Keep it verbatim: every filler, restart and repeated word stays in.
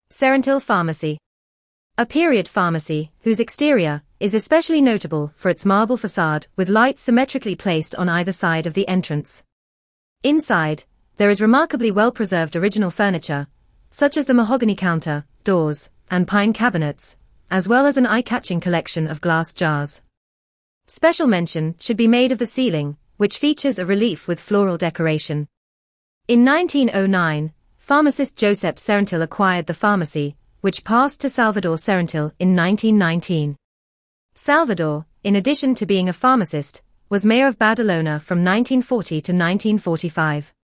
Serentil Pharmacy. A period pharmacy, whose exterior is especially notable for its marble facade with lights symmetrically placed on either side of the entrance. Inside, there is remarkably well-preserved original furniture, such as the mahogany counter, doors, and pine cabinets, as well as an eye-catching collection of glass jars. Special mention should be made of the ceiling, which features a relief with floral decoration. In nineteen oh nine, pharmacist Josep Serentil acquired the pharmacy, which passed to Salvador Serentil in nineteen nineteen. Salvador, in addition to being a pharmacist, was mayor of Badalona from nineteen forty to nineteen forty-five.